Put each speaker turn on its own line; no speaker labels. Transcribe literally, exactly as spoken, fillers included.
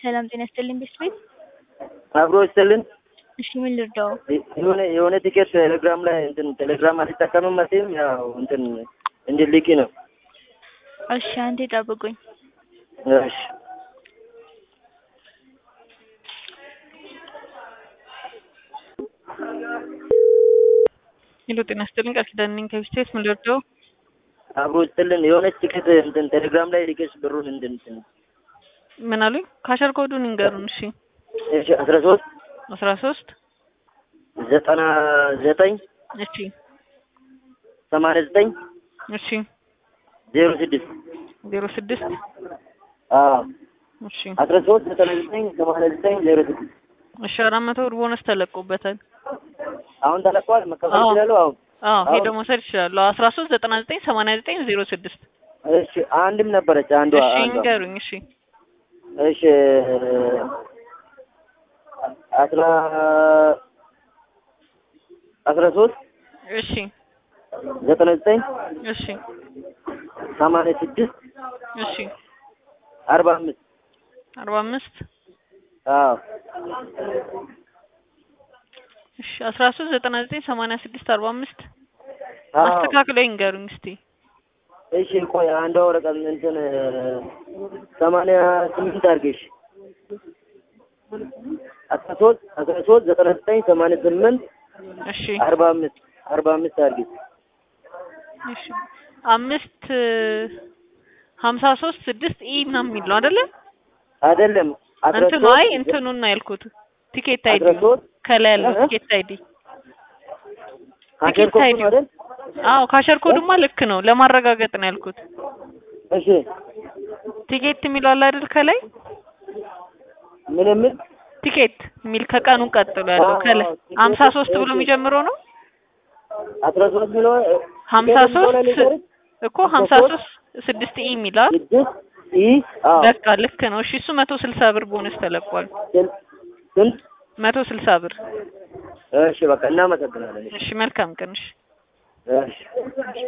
ሰላም ጤና ይስጥልኝ ቤት
አብሮ ይስጥልን።
እሺ ምን ልርዳው?
የሆነ የሆነ ቲኬት ቴሌግራም ላይ እንትን ቴሌግራም አልተጠቀምም መሰለኝ ያው እንትን እንድልኪ ነው።
እሺ አንዴ ጠብቁኝ።
እሺ
ሄሎ ጤና ይስጥልኝ ቃል ኪዳን ነኝ ከቢስቴስ ምን ልርዳው?
አብሮ ይስጥልን። የሆነ ቲኬት እንትን ቴሌግራም ላይ ልከሽ ብሩን እንትን
ምን አሉኝ? ካሸር ኮዱን እንገሩን። እሺ
እሺ አስራ ሶስት
አስራ ሶስት
ዘጠና ዘጠኝ
እሺ
ሰማንያ ዘጠኝ
እሺ
ዜሮ ስድስት
ዜሮ ስድስት
አዎ
እሺ
አስራ ሶስት ዘጠና ዘጠኝ ሰማንያ ዘጠኝ ዜሮ ስድስት
እሺ አራት መቶ ብር ቦነስ ተለቆበታል።
አሁን ተለቋል። መከፈል ይችላል። አሁን
አዎ ሄዶ መውሰድ ይችላል። አስራ ሶስት ዘጠና ዘጠኝ ሰማንያ ዘጠኝ ዜሮ ስድስት
እሺ አንድም ነበረች አንዷ
እሺ
አንዷ
እንገሩኝ። እሺ
እሺ አስራ አስራ ሶስት
እሺ
ዘጠና ዘጠኝ
እሺ
ሰማንያ ስድስት
እሺ
አርባ አምስት
አርባ አምስት
አዎ
እሺ አስራ ሶስት ዘጠና ዘጠኝ ሰማንያ ስድስት አርባ አምስት
አዎ
አስተካክለው ይንገሩኝ እስቲ።
እሺ ቆይ አንዷ ወረቀት እንትን ሰማንያ ስምንት አድርገሽ አስራ ሶስት አስራ ሶስት ዘጠና ዘጠኝ ሰማንያ ስምንት
እሺ
አርባ አምስት አርባ አምስት አድርገሽ
እሺ አምስት ሀምሳ ሶስት ስድስት ኢ ምናምን የሚል ነው አይደለ?
አይደለም
እንትኑ አይ እንትኑን ነው ያልኩት። ቲኬት አይዲ ከላይ ያለው ቲኬት አይዲ
ካሸር ኮድ አይደል?
አዎ ካሸር ኮዱማ ልክ ነው። ለማረጋገጥ ነው ያልኩት።
እሺ
ቲኬት የሚለው አለ አይደል? ከላይ
ምን ምን
ቲኬት የሚል ከቀኑ ቀጥሎ ያለው ከላይ ሀምሳ ሶስት ብሎ የሚጀምረው ነው።
አስራ ሶስት ብሎ
ሀምሳ ሶስት እኮ ሀምሳ ሶስት ስድስት ኢ የሚላል
ስድስት ኢ አዎ
በቃ ልክ ነው። እሺ እሱ መቶ ስልሳ ብር ቦነስ ተለቋል።
ስንት?
መቶ ስልሳ ብር።
እሺ በቃ እናመሰግናለን።
እሺ መልካም ቀን። እሺ
እሺ